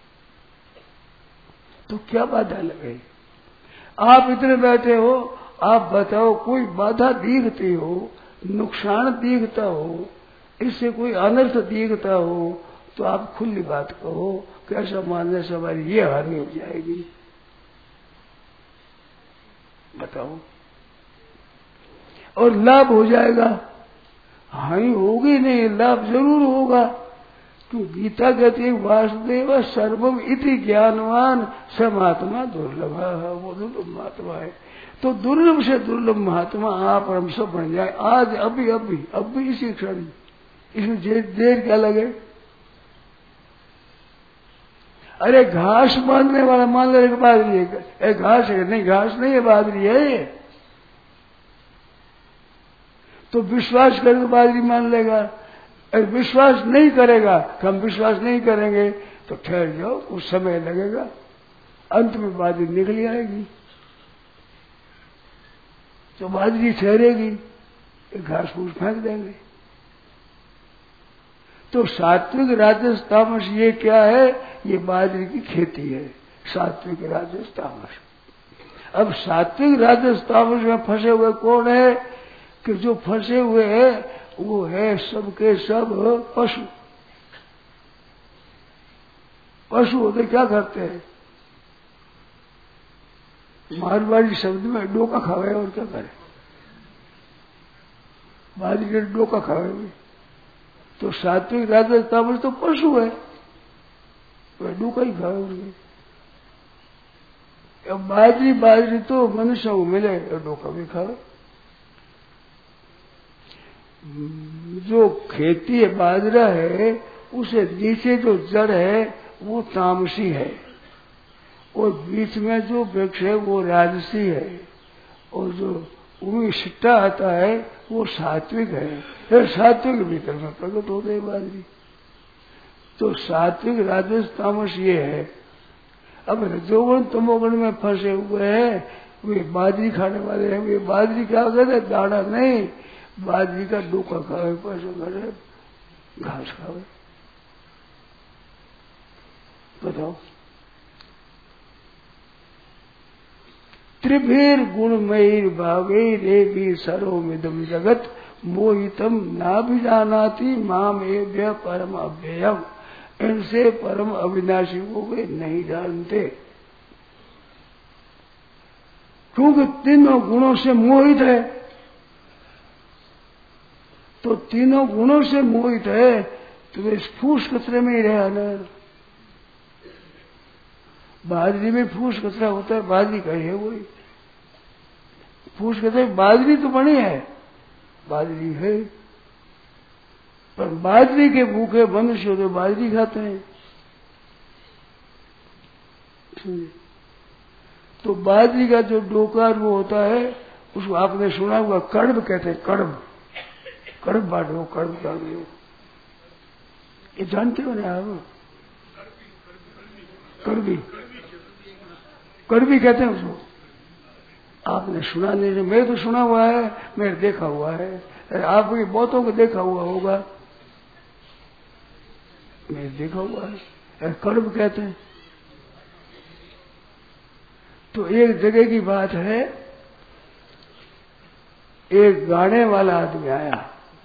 तो क्या बाधा लगे। आप इतने बैठे हो, आप बताओ कोई बाधा दिखती हो, नुकसान दिखता हो, इससे कोई अनर्थ दिखता हो तो आप खुली बात कहो, कैसा मानने से हमारी ये हानि हो जाएगी, बताओ। और लाभ हो जाएगा, हानि होगी नहीं, लाभ जरूर होगा। तो गीता कहती है वासुदेव सर्वम इति ज्ञानवान समात्मा दुर्लभ, वो दुर्लभ महात्मा है। तो दुर्लभ से दुर्लभ महात्मा आप हम सब बन जाए आज, अभी अभी अभी इसी क्षण। इसमें देर क्या लगे। अरे घास मानने वाला मान ले बादरी है, घास है नहीं, घास नहीं है, बादरी है ये। तो विश्वास करके बादरी मान लेगा, अगर विश्वास नहीं करेगा, हम विश्वास नहीं करेंगे तो ठहर जाओ, कुछ समय लगेगा, अंत में बादरी निकल आएगी। तो बादरी ठहरेगी, घास फूस फेंक देंगे। तो सात्विक राजस तामस ये क्या है, ये बाजरे की खेती है, सात्विक राजस तामस। अब सात्विक राजस तामस में फंसे हुए कौन है, कि जो फंसे हुए हैं वो है सबके सब पशु। पशु होते क्या करते हैं? मारवाड़ी शब्द में डोका खावे और क्या करे? बाजरी के डोका खावे भी। तो सात्विक राजस तामस तो पशु है, वह डोका ही खावे उनके। अब बाजरी बाजरी तो मनुष्य को मिले और डोका भी खावे। जो खेती है बाजरा है, उसे नीचे जो जड़ है वो तामसी है, और बीच में जो वृक्ष है वो राजसी है, और जो उनकी सिट्टा आता है वो सात्विक है। फिर सात्विक भीतर में प्रकट होते है बाजरी। तो सात्विक राजस तामस ये है। अब रजोगुण तमोगुण में फंसे हुए हैं, वे बाजरी खाने वाले हैं। वे बाजरी क्या करे? दाना नहीं, बाजरी का डोका खावे, पैसे करे, घास खावे। बताओ। त्रिभीर गुणमयी भावैरे भी सर्वमिदं जगत मोहितम नाभिजानाति माम एभ्य परम अव्ययम। इनसे परम अविनाशी को वे नहीं जानते, क्योंकि तीनों गुणों से मोहित है। तो तीनों गुणों से मोहित है तो वे इस फूस कचरे में ही रहा ना। बाजरी में फूस कचरा होता है, बाजरी का है वही फूस कचरा। बाजरी तो बनी है, बाजरी है, पर बाजरी के भूखे मनुष्य तो बाजरी खाते हैं। तो बाजरी का जो डोका वो होता है, उसको आपने सुना होगा, कड़ब कहते हैं। कड़ब कड़ब बांटो, कड़ब का ये जानते हो ना आप? कड़बी कड़बी कहते हैं उसको। आपने सुना नहीं? मैं तो सुना हुआ है, मैंने देखा हुआ है। आपकी बहुतों को देखा हुआ होगा, मैंने देखा हुआ है। कड़ब कहते हैं। तो एक जगह की बात है, एक गाने वाला आदमी आया,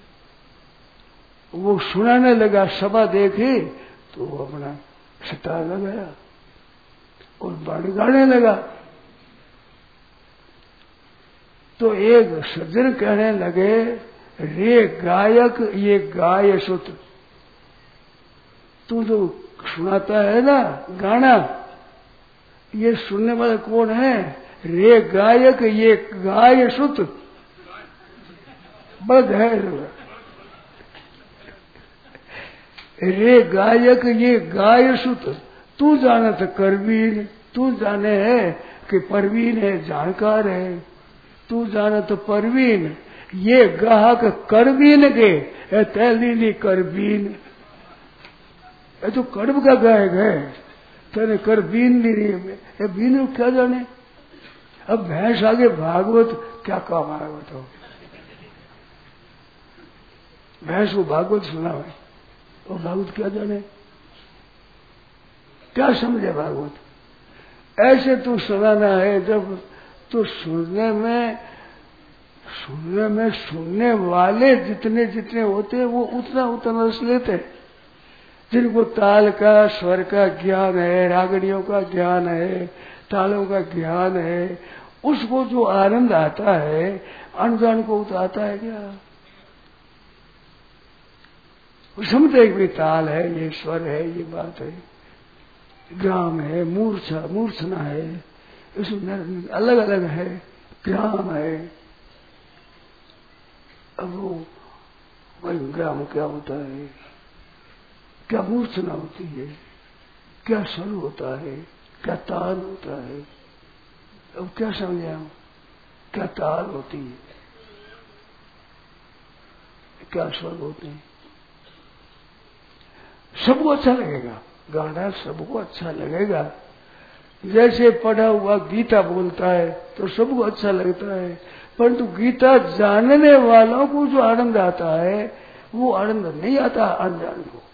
वो सुनाने लगा, सभा देखी तो वो अपना सितार लगाया और बाणी गाने लगा। तो एक सज्जन कहने लगे, रे गायक ये गाय सुत, तू जो सुनाता है ना गाना, ये सुनने वाला कौन है? रे गायक ये गाय सुत, बद है। रे गायक ये गाय सुत, तू जानत करवीन, तू जाने है कि परवीन है, जानकार है। तू जानत परवीन, ये गाहक करवीन के तैलीनी करवीन। ये तो कड़ब का गायक है, तेने करवीन भी नहीं है। ये बीन क्या जाने? अब भैंस आगे भागवत क्या काम आया बताओ? भैंस को भागवत सुना है, और भागवत क्या जाने? क्या समझे भागवत? ऐसे तू सुनाना है, जब तो सुनने में सुनने में सुनने वाले जितने जितने होते हैं वो उतना उतना रस लेते हैं। जिनको ताल का स्वर का ज्ञान है, रागड़ियों का ज्ञान है, तालों का ज्ञान है, उसको जो आनंद आता है, अनजान को तो आता है क्या? वो समझते कि ताल है, ये स्वर है, ये बात है, ग्राम है, मूर्छा मूर्छना है, इसमें अलग अलग है, ग्राम है। अब वो वही ग्राम क्या होता है, क्या मूर्छना होती है, क्या स्वर होता है, क्या ताल होता है। अब क्या समझे हम? क्या ताल होती है, क्या स्वर होते हैं। सबको अच्छा लगेगा गाना, सबको अच्छा लगेगा। जैसे पढ़ा हुआ गीता बोलता है तो सबको अच्छा लगता है, परंतु गीता जानने वालों को जो आनंद आता है वो आनंद नहीं आता अनजान को।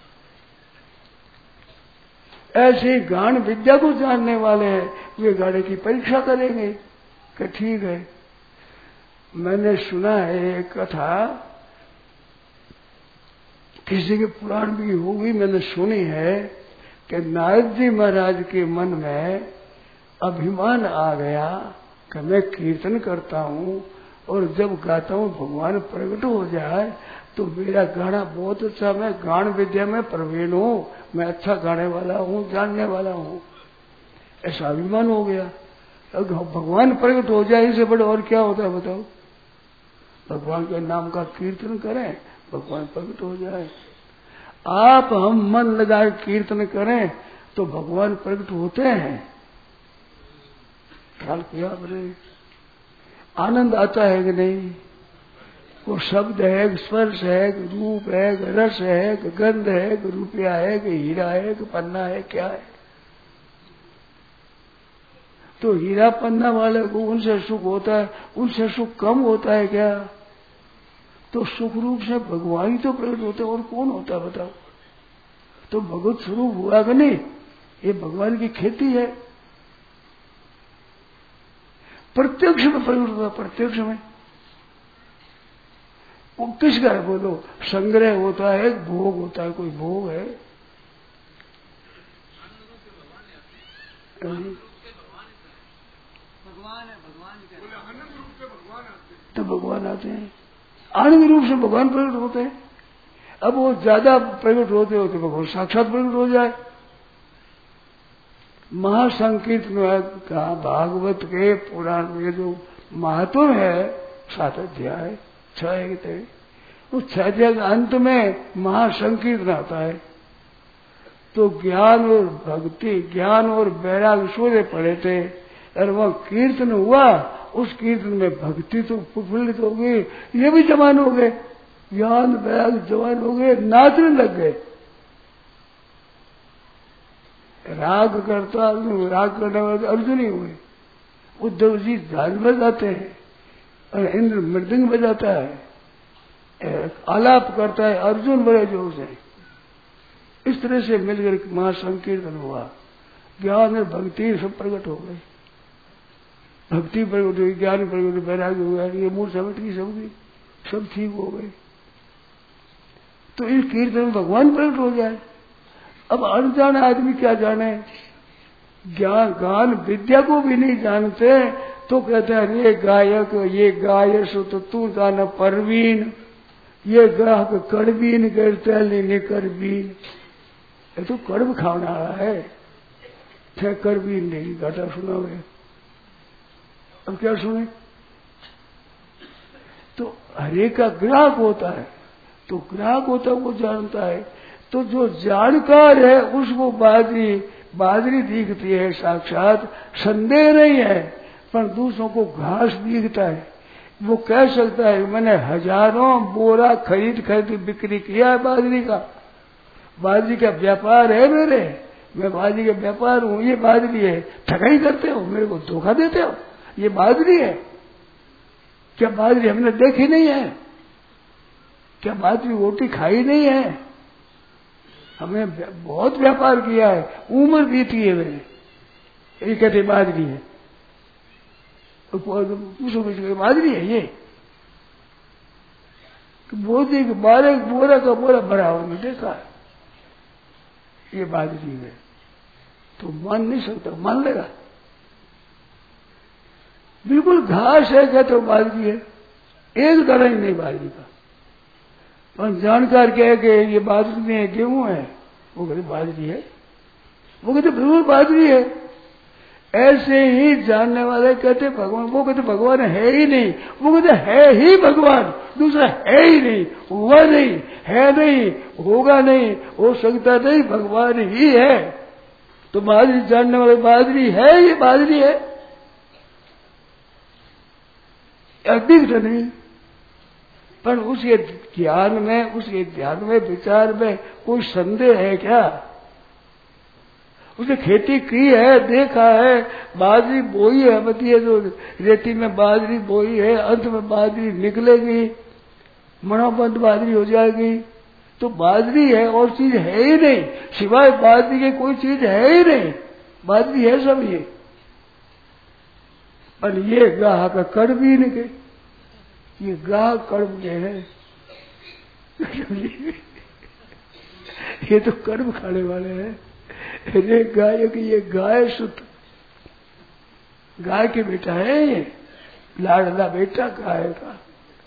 ऐसे गान विद्या को जानने वाले हैं, वे गाने की परीक्षा करेंगे कि ठीक है। मैंने सुना है एक कथा, किसी के पुराण भी होगी, मैंने सुनी है कि नारद जी महाराज के मन में अभिमान आ गया कि मैं कीर्तन करता हूँ और जब गाता हूँ भगवान प्रकट हो जाए तो मेरा गाना बहुत अच्छा, मैं गान विद्या में प्रवीण हूँ, मैं अच्छा गाने वाला हूँ, जानने वाला हूँ, ऐसा अभिमान हो गया। अब भगवान प्रकट हो जाए इससे बड़े और क्या होता है बताओ। भगवान के नाम का कीर्तन करें, भगवान प्रकट हो जाए। आप हम मन लगा कीर्तन करें तो भगवान प्रकट होते हैं। ख्याल किया आपने? आनंद आता है कि नहीं? वो शब्द है कि स्पर्श है कि रूप है कि रस है कि गंध है कि रुपया है कि हीरा है कि पन्ना है, क्या है? तो हीरा पन्ना वाले को उनसे सुख होता है, उनसे सुख कम होता है क्या? तो सुख रूप से भगवान ही तो प्रकट होते और कौन होता है बताओ। तो भगवत स्वरूप हुआ कि नहीं? ये भगवान की खेती है। प्रत्यक्ष में प्रकट हुआ, प्रत्यक्ष में। वो किसका है बोलो? संग्रह होता है, भोग होता है, कोई भोग है? तो भगवान आते हैं, आनंद रूप से भगवान प्रकट होते हैं। अब वो ज्यादा प्रकट होते होते भगवान साक्षात प्रकट हो जाए। महासंकीर्तन का भागवत के पुराण में जो महत्व है, सात अध्याय छह थे, उस छह अध्याय के अंत में महासंकीर्तन आता है। तो ज्ञान और भक्ति, ज्ञान और वैराग सूर्य पड़े थे और वह कीर्तन हुआ, उस कीर्तन में भक्ति तो प्रफुल्लित हो गई, ये भी जवान हो गए, ज्ञान वैराग जवान हो गए, नाचने लग गए। राग करता राग करने वाले अर्जुन ही हुए। उद्धव जी झाल बजाते हैं और इंद्र मृदंग बजाता है, आलाप करता है अर्जुन बड़े जोर से। इस तरह से मिलकर महासंकीर्तन हुआ, ज्ञान और भक्ति सब प्रकट हो गई। भक्ति प्रकट हुई, ज्ञान प्रकट हुई, वैराग्य हुआ, ये मूल समझ की सबकी सब ठीक हो गई। तो इस कीर्तन में भगवान प्रकट हो जाए। अब अनजान आदमी क्या जाने, ज्ञान गान विद्या को भी नहीं जानते तो कहते हैं ये गायक ये गाय सो तो तू जाना परवीन, ये ग्राहक कड़बीन करते लेने करबीन। ये तो कड़ब खाना है, थे करबीन नहीं घाटा सुना हुए। अब क्या सुने? तो हरे का ग्राहक होता है, तो ग्राहक होता है वो जानता है। तो जो जानकार है उसको बाजरी बाजरी दिखती है साक्षात, संदेह नहीं है, पर दूसरों को घास दिखता है। वो कह सकता है मैंने हजारों बोरा खरीद खरीद बिक्री किया है बाजरी का, बाजरी का व्यापार है मेरे, मैं बाजरी का व्यापार हूं, ये बाजरी है। ठगाई करते हो, मेरे को धोखा देते हो, ये बाजरी है। क्या बाजरी हमने देखी नहीं है? क्या बाजरी रोटी खाई नहीं है? हमने बहुत व्यापार किया है, उम्र बीती है मेरे, ये कहते बाजरी है। तो पूछो पूछो बाजरी है ये? बोलते कि बारह बोरा का बोरा भरा हमने देखा है, ये बाजरी है। तो मान नहीं सकता, मान लेगा? बिल्कुल घास है कहते हो बाजरी है, एक दाना ही नहीं बाजरी का। पर जानकार कह के ये बाजरी नहीं है, गेहूं है, वो कहते बाजरी है, वो कहते बिल्कुल बाजरी है। ऐसे ही जानने वाले कहते भगवान, वो कहते भगवान है ही नहीं, वो कहते है ही भगवान, दूसरा है ही नहीं, हुआ नहीं, है नहीं, होगा नहीं, हो सकता नहीं, भगवान ही है। तो बाजरी जानने वाले बाजरी है, ये बाजरी है, अधिक तो नहीं। पर उसके ज्ञान में, उसके ध्यान में, विचार में कोई संदेह है क्या? उसने खेती की है, देखा है, बाजरी बोई है, बताइए जो रेती में बाजरी बोई है, अंत में बाजरी निकलेगी, मनोबंद बाजरी हो जाएगी। तो बाजरी है और चीज है ही नहीं, सिवाय बाजरी के कोई चीज है ही नहीं, बाजरी है सब ये। पर ये ग्राहक कड़बी निके, ये ग्राहक कर्म के है, ये तो कर्म खाने वाले हैं। रे गायक ये गाय सुत, गाय के बेटा है ये, लाडला बेटा गाय का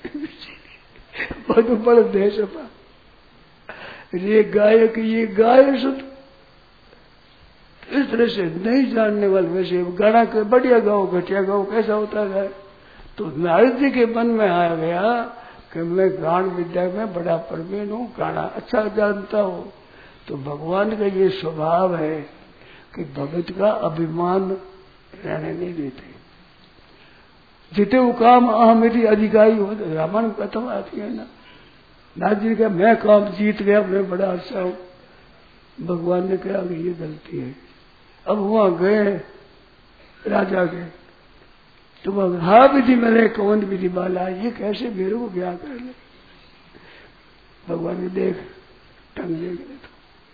बहुत बड़ा देश पा। रे गायक ये गाय सुत, इस तरह से नहीं जानने वाले वैसे गाना के बढ़िया गाओ घटिया गाओ कैसा होता है। तो नारद जी के मन में आ गया कि मैं गान विद्या में बड़ा प्रवीण हूँ, गाना अच्छा जानता हूँ। तो भगवान का ये स्वभाव है कि भगत का अभिमान रहने नहीं देते। जिते वो काम आ मेरी अधिकारी हो, तो रामायण कथा आती है ना, नारद जी का मैं काम जीत गया, मैं बड़ा अच्छा हूँ। भगवान ने कहा कि ये गलती है। अब वहां गए राजा के, तो वह हा विधि मेरे कौन विधि वाला, ये कैसे मेरे को क्या कर ले। भगवान ने देख टंग दे गए तो,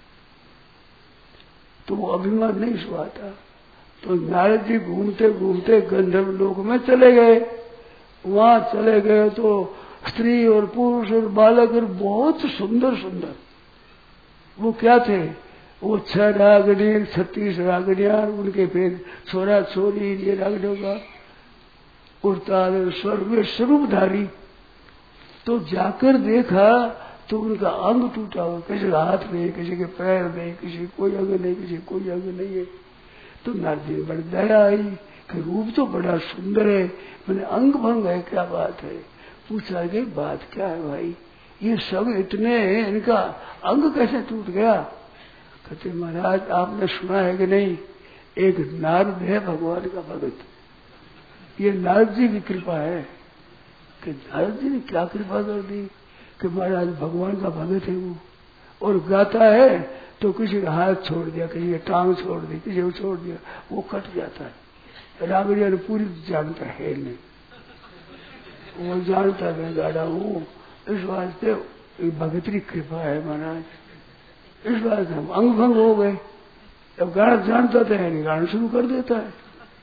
तो वो अभिमान नहीं सुहाता। तो नारद जी घूमते घूमते गंधर्व लोक में चले गए। वहां चले गए तो स्त्री और पुरुष और बालक और बहुत सुंदर सुंदर, वो क्या थे, वो छह रागनी छत्तीस रागनियां, उनके फिर छोरा छोरी ये रागनियों का उड़ताल स्वर में स्वरूपधारी। तो जाकर देखा तो उनका अंग टूटा हुआ, किसी का हाथ नहीं, किसी के पैर नहीं, किसी कोई अंग नहीं, किसी कोई अंग नहीं है। तो नारद जी बड़ी दया आई कि रूप तो बड़ा सुंदर है, मैंने अंग भंग है, क्या बात है। पूछा कि बात क्या है भाई, ये सब इतने हैं, इनका अंग कैसे टूट गया। कहते महाराज आपने सुना है कि नहीं, एक नारद है भगवान का भगत, ये नारद जी की कृपा है। कि नारद जी ने क्या कृपा कर दी कि महाराज भगवान का भगत है वो, और गाता है तो किसी का हाथ छोड़ दिया, किसी की टांग छोड़ दी, किसी को छोड़ दिया, वो कट जाता है। रामरिया ने पूरी जानता है नहीं, वो जानता मैं गाड़ा हूँ, इस वास्ते भगत की कृपा है महाराज। इस बात हम अंग भंग हो गए। अब गाना जानता तो है नहीं, गाना शुरू कर देता है।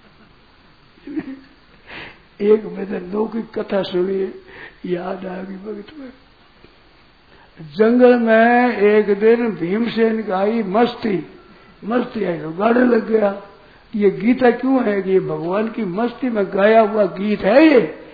एक मैंने लौकिक कथा सुनी, याद आ गई भगत में। जंगल में एक दिन भीमसेन का आई मस्ती, मस्ती आई तो गाने लग गया। ये गीता क्यों है कि ये भगवान की मस्ती में गाया हुआ गीत है ये,